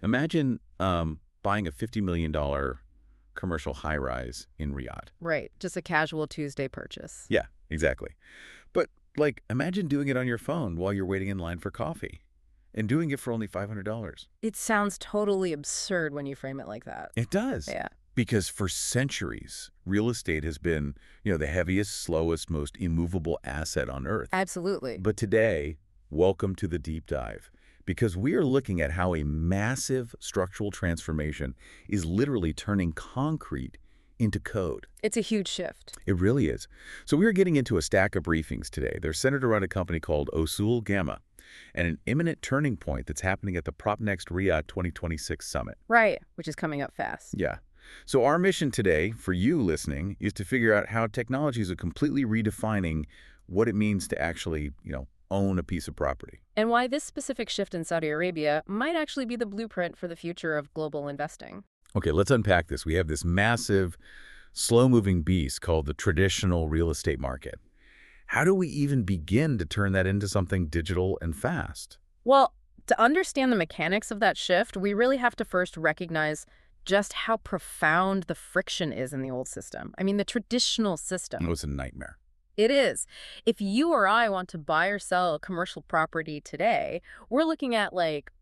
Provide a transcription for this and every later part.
Imagine buying a $50 million commercial high-rise in Riyadh. Right. Just a casual Tuesday purchase. Yeah, exactly. But, like, imagine doing it on your phone while you're waiting in line for coffee and doing it for only $500. It sounds totally absurd when you frame it like that. It does. Yeah. Because for centuries, real estate has been, the heaviest, slowest, most immovable asset on Earth. Absolutely. But today, welcome to the deep dive, because we are looking at how a massive structural transformation is literally turning concrete into code. It's a huge shift. It really is. So we are getting into a stack of briefings today. They're centered around a company called Usul Gamma and an imminent turning point that's happening at the PropNext Riyadh 2026 Summit. Right, which is coming up fast. Yeah. So our mission today, for you listening, is to figure out how technologies are completely redefining what it means to actually, own a piece of property. And why this specific shift in Saudi Arabia might actually be the blueprint for the future of global investing. Okay, let's unpack this. We have this massive, slow-moving beast called the traditional real estate market. How do we even begin to turn that into something digital and fast? Well, to understand the mechanics of that shift, we really have to first recognize just how profound the friction is in the old system. I mean, the traditional system. It was a nightmare. It is. If you or I want to buy or sell a commercial property today, we're looking at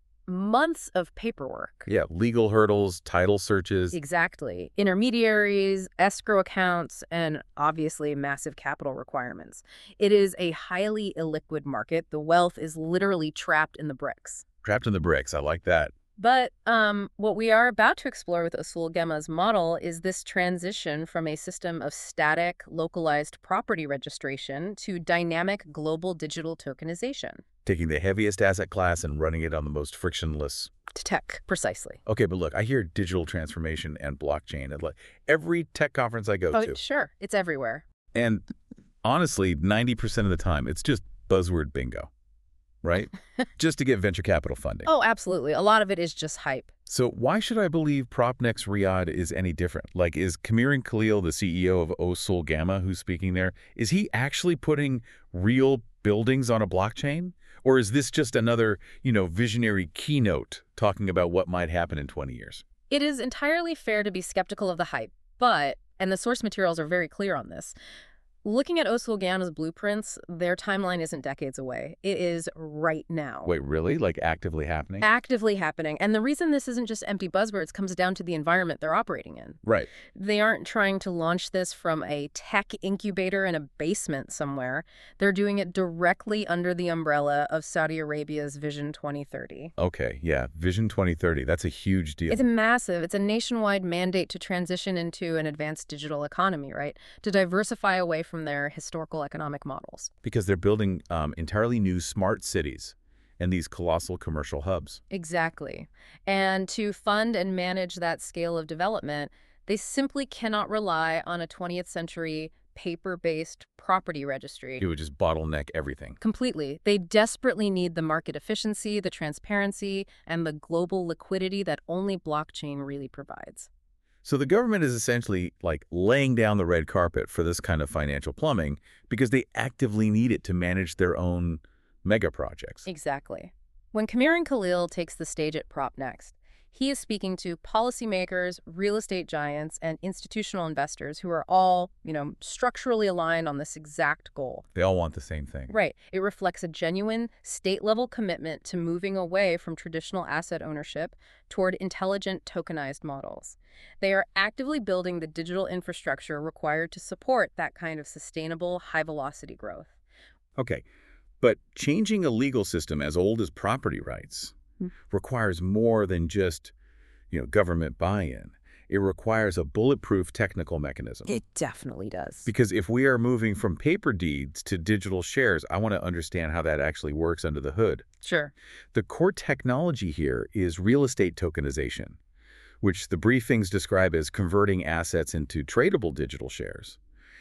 months of paperwork. Yeah, legal hurdles, title searches. Exactly. Intermediaries, escrow accounts, and obviously massive capital requirements. It is a highly illiquid market. The wealth is literally trapped in the bricks. Trapped in the bricks. I like that. But what we are about to explore with Usul Gamma's model is this transition from a system of static, localized property registration to dynamic global digital tokenization. Taking the heaviest asset class and running it on the most frictionless. To tech, precisely. Okay, but look, I hear digital transformation and blockchain at every tech conference I go to. Sure. It's everywhere. And honestly, 90% of the time, it's just buzzword bingo. Right? Just to get venture capital funding. Oh, absolutely. A lot of it is just hype. So why should I believe PropNext Riyadh is any different? Is Kamiran Khalil, the CEO of Usul Gamma, who's speaking there, is he actually putting real buildings on a blockchain? Or is this just another, visionary keynote talking about what might happen in 20 years? It is entirely fair to be skeptical of the hype, and the source materials are very clear on this, looking at Usul Gamma's blueprints, their timeline isn't decades away. It is right now. Wait, really? Actively happening? Actively happening. And the reason this isn't just empty buzzwords comes down to the environment they're operating in. Right. They aren't trying to launch this from a tech incubator in a basement somewhere. They're doing it directly under the umbrella of Saudi Arabia's Vision 2030. Okay, yeah, Vision 2030. That's a huge deal. It's massive. It's a nationwide mandate to transition into an advanced digital economy, right? To diversify away from their historical economic models. Because they're building entirely new smart cities and these colossal commercial hubs. Exactly. And to fund and manage that scale of development, they simply cannot rely on a 20th century paper-based property registry. It would just bottleneck everything. Completely. They desperately need the market efficiency, the transparency, and the global liquidity that only blockchain really provides. So the government is essentially laying down the red carpet for this kind of financial plumbing because they actively need it to manage their own mega projects. Exactly. When Kamiran Khalil takes the stage at PropNext, he is speaking to policymakers, real estate giants, and institutional investors who are all, structurally aligned on this exact goal. They all want the same thing. Right. It reflects a genuine state-level commitment to moving away from traditional asset ownership toward intelligent tokenized models. They are actively building the digital infrastructure required to support that kind of sustainable, high-velocity growth. Okay, but changing a legal system as old as property rights requires more than just, government buy-in. It requires a bulletproof technical mechanism. It definitely does. Because if we are moving from paper deeds to digital shares, I want to understand how that actually works under the hood. Sure. The core technology here is real estate tokenization, which the briefings describe as converting assets into tradable digital shares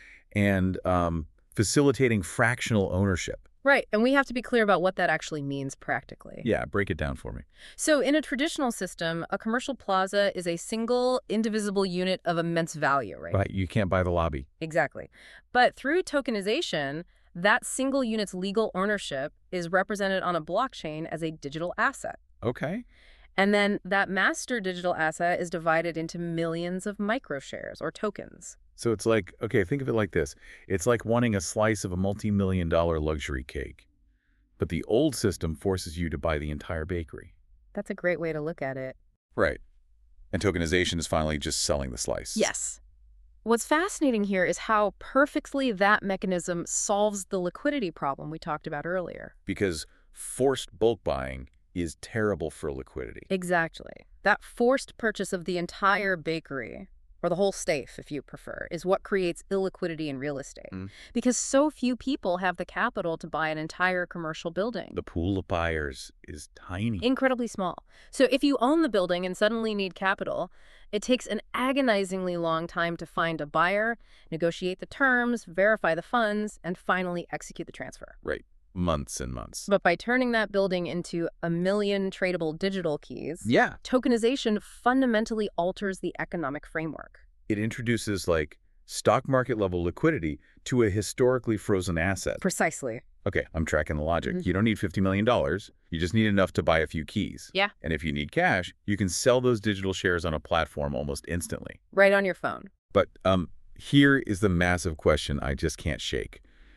and facilitating fractional ownership. Right, and we have to be clear about what that actually means practically. Yeah, break it down for me. So in a traditional system, a commercial plaza is a single, indivisible unit of immense value, right? Right, you can't buy the lobby. Exactly. But through tokenization, that single unit's legal ownership is represented on a blockchain as a digital asset. Okay. And then that master digital asset is divided into millions of microshares or tokens. So it's like, okay, think of it like this. It's like wanting a slice of a multi-million-dollar luxury cake. But the old system forces you to buy the entire bakery. That's a great way to look at it. Right. And tokenization is finally just selling the slice. Yes. What's fascinating here is how perfectly that mechanism solves the liquidity problem we talked about earlier. Because forced bulk buying is terrible for liquidity. Exactly. That forced purchase of the entire bakery, or the whole safe if you prefer, is what creates illiquidity in real estate. Because so few people have the capital to buy an entire commercial building. The pool of buyers is tiny. Incredibly small. So if you own the building and suddenly need capital, it takes an agonizingly long time to find a buyer, negotiate the terms, verify the funds, and finally execute the transfer. Right. Months and months. But by turning that building into a million tradable digital keys, Yeah. tokenization fundamentally alters the economic framework. It introduces, like, stock market level liquidity to a historically frozen asset. Precisely. Okay, I'm tracking the logic. You don't need $50 million. You just need enough to buy a few keys. Yeah. And if you need cash, you can sell those digital shares on a platform almost instantly. Right on your phone. But here is the massive question I just can't shake.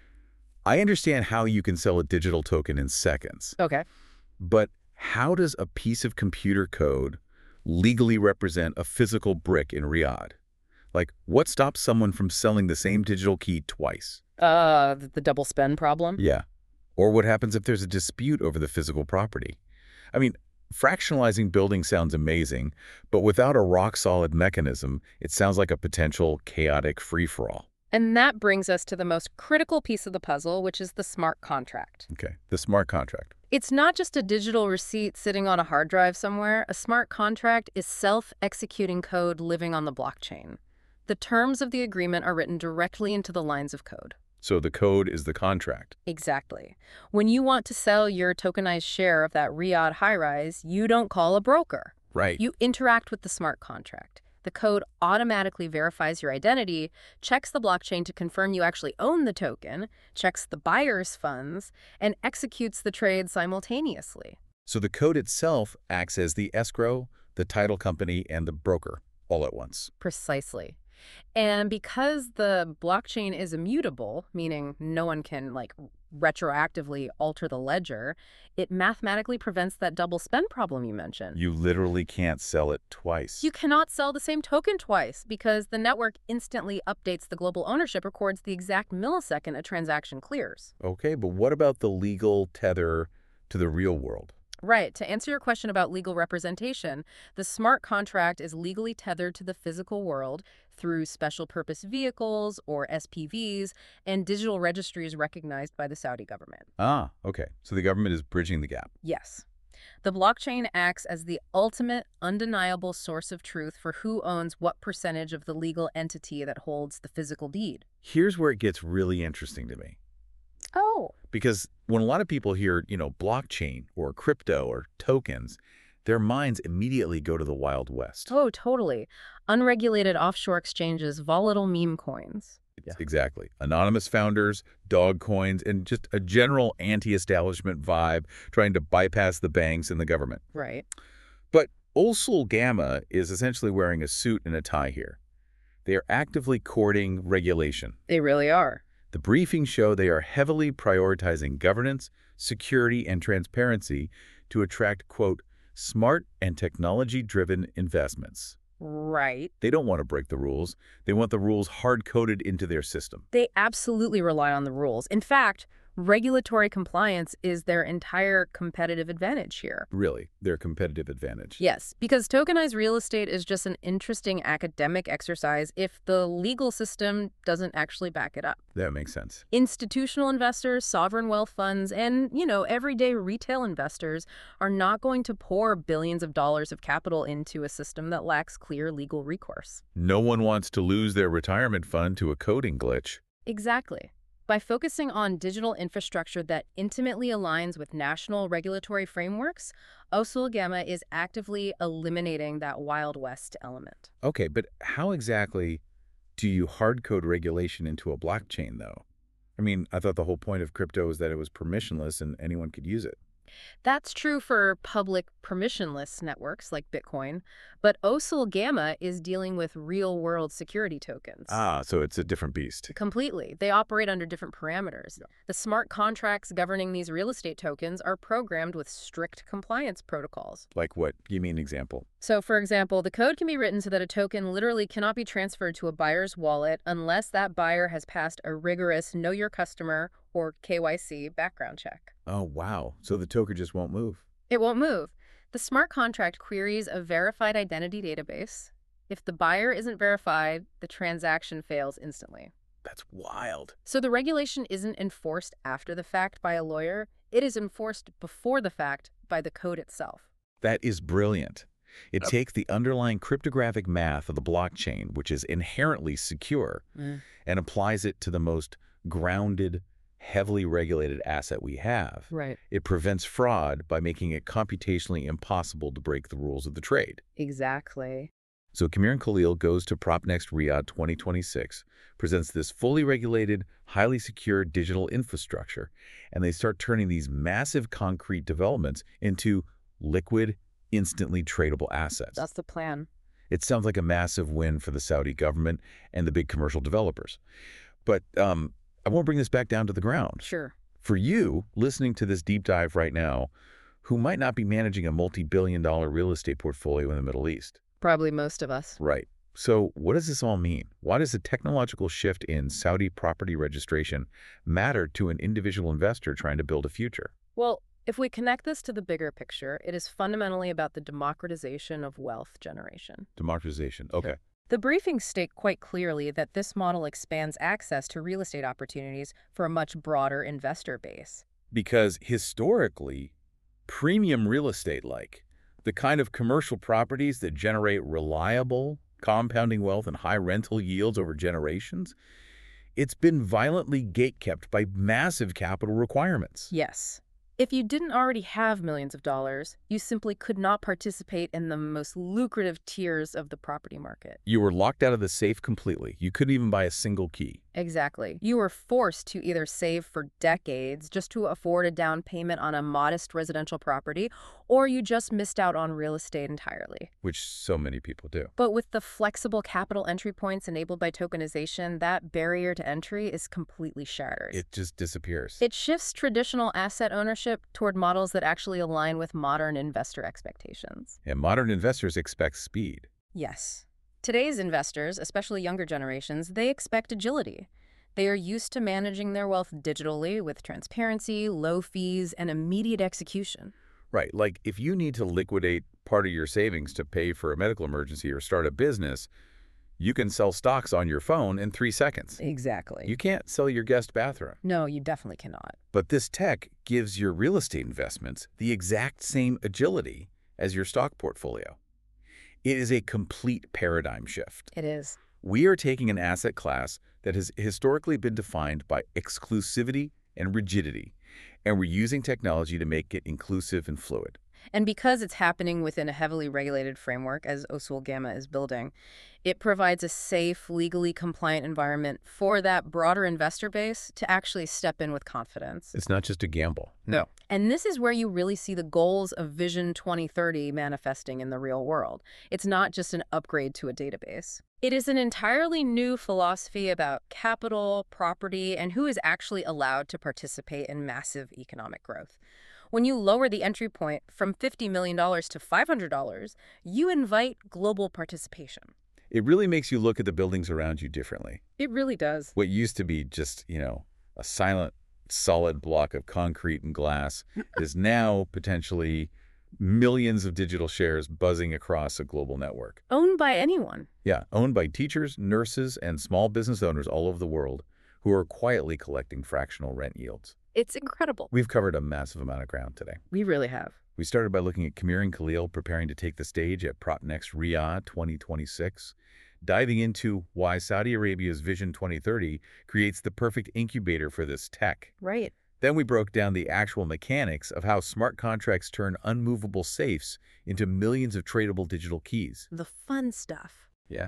I understand how you can sell a digital token in seconds. Okay. But how does a piece of computer code legally represent a physical brick in Riyadh? Like, what stops someone from selling the same digital key twice? The double spend problem? Yeah. Or what happens if there's a dispute over the physical property? I mean, fractionalizing buildings sounds amazing, but without a rock-solid mechanism, it sounds like a potential chaotic free-for-all. And that brings us to the most critical piece of the puzzle, which is the smart contract. Okay, the smart contract. It's not just a digital receipt sitting on a hard drive somewhere. A smart contract is self-executing code living on the blockchain. The terms of the agreement are written directly into the lines of code. So the code is the contract. Exactly. When you want to sell your tokenized share of that Riyadh high-rise, you don't call a broker. Right. You interact with the smart contract. The code automatically verifies your identity, checks the blockchain to confirm you actually own the token, checks the buyer's funds, and executes the trade simultaneously. So the code itself acts as the escrow, the title company, and the broker all at once. Precisely. And because the blockchain is immutable, meaning no one can retroactively alter the ledger, it mathematically prevents that double spend problem you mentioned. You literally can't sell it twice. You cannot sell the same token twice because the network instantly updates the global ownership, records the exact millisecond a transaction clears. Okay, but what about the legal tether to the real world? Right. To answer your question about legal representation, the smart contract is legally tethered to the physical world through special purpose vehicles or SPVs and digital registries recognized by the Saudi government. Ah, okay. So the government is bridging the gap. Yes. The blockchain acts as the ultimate, undeniable source of truth for who owns what percentage of the legal entity that holds the physical deed. Here's where it gets really interesting to me. Oh. Because when a lot of people hear, blockchain or crypto or tokens, their minds immediately go to the Wild West. Oh, totally. Unregulated offshore exchanges, volatile meme coins. Exactly. Anonymous founders, dog coins, and just a general anti-establishment vibe trying to bypass the banks and the government. Right. But Osul Gamma is essentially wearing a suit and a tie here. They are actively courting regulation. They really are. The briefings show they are heavily prioritizing governance, security, and transparency to attract, quote, smart and technology-driven investments. Right. They don't want to break the rules. They want the rules hard-coded into their system. They absolutely rely on the rules. In fact, regulatory compliance is their entire competitive advantage here. Really, their competitive advantage. Yes, because tokenized real estate is just an interesting academic exercise if the legal system doesn't actually back it up. That makes sense. Institutional investors, sovereign wealth funds, and, everyday retail investors are not going to pour billions of dollars of capital into a system that lacks clear legal recourse. No one wants to lose their retirement fund to a coding glitch. Exactly. By focusing on digital infrastructure that intimately aligns with national regulatory frameworks, Osul Gamma is actively eliminating that Wild West element. Okay, but how exactly do you hard-code regulation into a blockchain, though? I mean, I thought the whole point of crypto was that it was permissionless and anyone could use it. That's true for public permissionless networks like Bitcoin, but OSIL Gamma is dealing with real-world security tokens. Ah, so it's a different beast. Completely. They operate under different parameters. Yeah. The smart contracts governing these real estate tokens are programmed with strict compliance protocols. Like what? Give me an example. So, for example, the code can be written so that a token literally cannot be transferred to a buyer's wallet unless that buyer has passed a rigorous Know Your Customer or KYC background check. Oh, wow. So the token just won't move. It won't move. The smart contract queries a verified identity database. If the buyer isn't verified, the transaction fails instantly. That's wild. So the regulation isn't enforced after the fact by a lawyer. It is enforced before the fact by the code itself. That is brilliant. It takes the underlying cryptographic math of the blockchain, which is inherently secure, and applies it to the most grounded, heavily regulated asset we have. Right. It prevents fraud by making it computationally impossible to break the rules of the trade. Exactly. So Kamir and Khalil goes to PropNext Riyadh 2026, presents this fully regulated, highly secure digital infrastructure, and they start turning these massive concrete developments into liquid, instantly tradable assets. That's the plan. It sounds like a massive win for the Saudi government and the big commercial developers. But I want to bring this back down to the ground. Sure. For you, listening to this deep dive right now, who might not be managing a multi-billion-dollar real estate portfolio in the Middle East. Probably most of us. Right. So what does this all mean? Why does the technological shift in Saudi property registration matter to an individual investor trying to build a future? Well, if we connect this to the bigger picture, it is fundamentally about the democratization of wealth generation. Democratization. Okay. The briefings state quite clearly that this model expands access to real estate opportunities for a much broader investor base. Because historically, premium real estate, like the kind of commercial properties that generate reliable, compounding wealth and high rental yields over generations, it's been violently gatekept by massive capital requirements. Yes. If you didn't already have millions of dollars, you simply could not participate in the most lucrative tiers of the property market. You were locked out of the safe completely. You couldn't even buy a single key. Exactly. You were forced to either save for decades just to afford a down payment on a modest residential property, or you just missed out on real estate entirely. Which so many people do. But with the flexible capital entry points enabled by tokenization, that barrier to entry is completely shattered. It just disappears. It shifts traditional asset ownership toward models that actually align with modern investor expectations. And modern investors expect speed. Yes. Today's investors, especially younger generations, they expect agility. They are used to managing their wealth digitally with transparency, low fees, and immediate execution. Right. Like if you need to liquidate part of your savings to pay for a medical emergency or start a business, you can sell stocks on your phone in 3 seconds. Exactly. You can't sell your guest bathroom. No, you definitely cannot. But this tech gives your real estate investments the exact same agility as your stock portfolio. It is a complete paradigm shift. It is. We are taking an asset class that has historically been defined by exclusivity and rigidity, and we're using technology to make it inclusive and fluid. And because it's happening within a heavily regulated framework, as OSIL Gamma is building, it provides a safe, legally compliant environment for that broader investor base to actually step in with confidence. It's not just a gamble. No. And this is where you really see the goals of Vision 2030 manifesting in the real world. It's not just an upgrade to a database. It is an entirely new philosophy about capital, property, and who is actually allowed to participate in massive economic growth. When you lower the entry point from $50 million to $500, you invite global participation. It really makes you look at the buildings around you differently. It really does. What used to be just, a silent, solid block of concrete and glass is now potentially millions of digital shares buzzing across a global network. Owned by anyone. Yeah, owned by teachers, nurses, and small business owners all over the world who are quietly collecting fractional rent yields. It's incredible. We've covered a massive amount of ground today. We really have. We started by looking at Kamir and Khalil preparing to take the stage at PropNext Riyadh 2026, diving into why Saudi Arabia's Vision 2030 creates the perfect incubator for this tech. Right. Then we broke down the actual mechanics of how smart contracts turn unmovable safes into millions of tradable digital keys. The fun stuff. Yeah.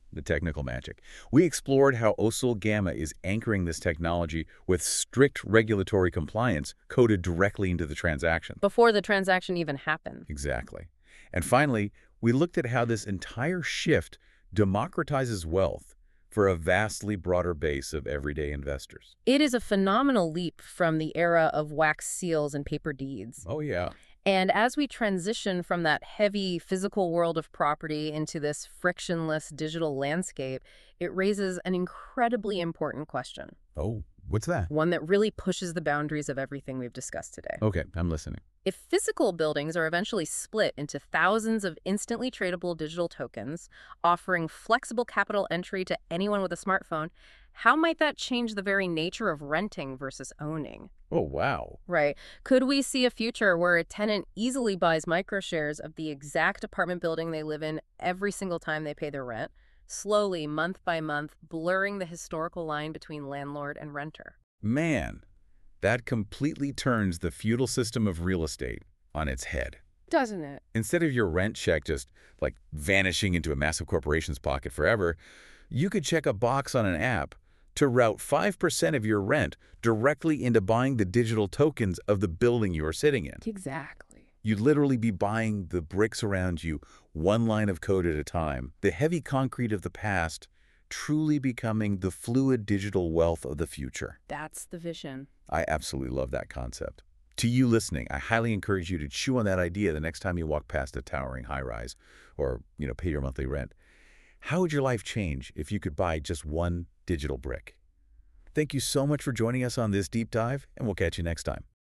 the technical magic. We explored how Osul Gamma is anchoring this technology with strict regulatory compliance coded directly into the transaction. Before the transaction even happened. Exactly. And finally, we looked at how this entire shift democratizes wealth for a vastly broader base of everyday investors. It is a phenomenal leap from the era of wax seals and paper deeds. Oh, yeah. And as we transition from that heavy physical world of property into this frictionless digital landscape, it raises an incredibly important question. Oh, what's that? One that really pushes the boundaries of everything we've discussed today. Okay, I'm listening. If physical buildings are eventually split into thousands of instantly tradable digital tokens, offering flexible capital entry to anyone with a smartphone, how might that change the very nature of renting versus owning? Oh, wow. Right. Could we see a future where a tenant easily buys microshares of the exact apartment building they live in every single time they pay their rent, slowly, month by month, blurring the historical line between landlord and renter? Man, that completely turns the feudal system of real estate on its head. Doesn't it? Instead of your rent check just, like, vanishing into a massive corporation's pocket forever, you could check a box on an app to route 5% of your rent directly into buying the digital tokens of the building you are sitting in. Exactly. You'd literally be buying the bricks around you, one line of code at a time, the heavy concrete of the past, truly becoming the fluid digital wealth of the future. That's the vision. I absolutely love that concept. To you listening, I highly encourage you to chew on that idea the next time you walk past a towering high-rise or, pay your monthly rent. How would your life change if you could buy just one digital brick? Thank you so much for joining us on this deep dive, and we'll catch you next time.